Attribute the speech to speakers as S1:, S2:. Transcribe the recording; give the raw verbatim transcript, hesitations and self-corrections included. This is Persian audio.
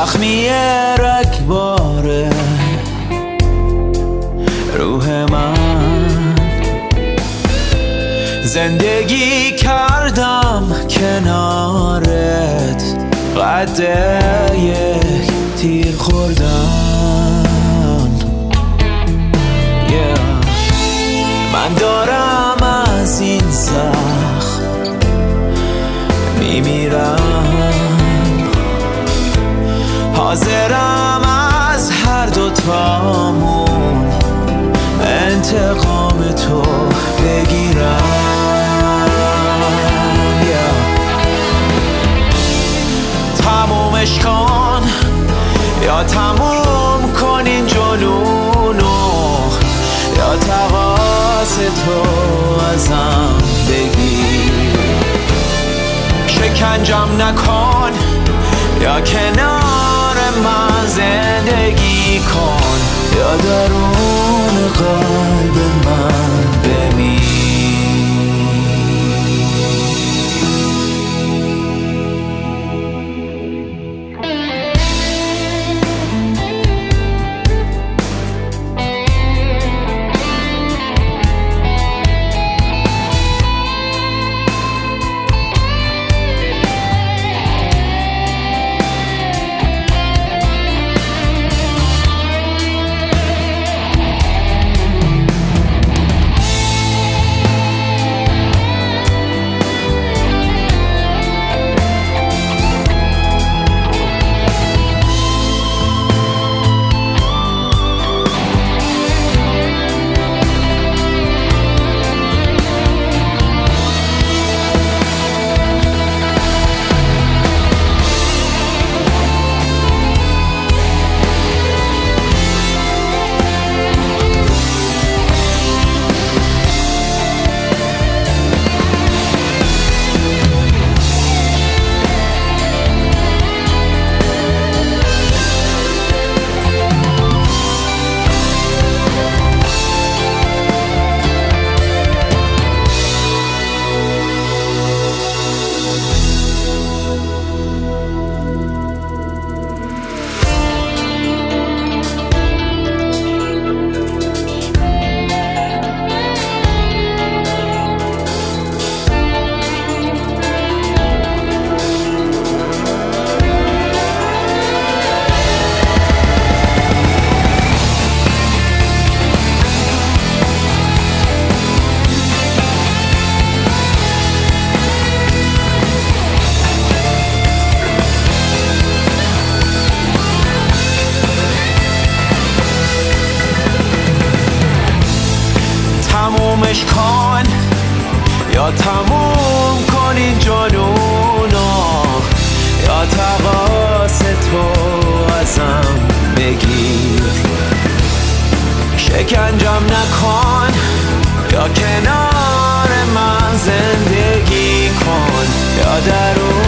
S1: زخمی رگبار روح من، زندگی کردم کنارت قد یک تیر خوردن. yeah. من دارم از این زخم میمیرم، حاضرم از هر دوتامون انتقام تو بگیرم. yeah. تمومش کن یا تموم کن این جنونو، یا تقاس تو ازم بگیر. شکنجم نکن یا کنار من زندگی کن، یا درون قلب من بمیر. تمومش کن یا تموم کن این جنونو، یا تقاس تو ازم بگیر. شکنجم نکن یا کنار من زندگی کن، یا درون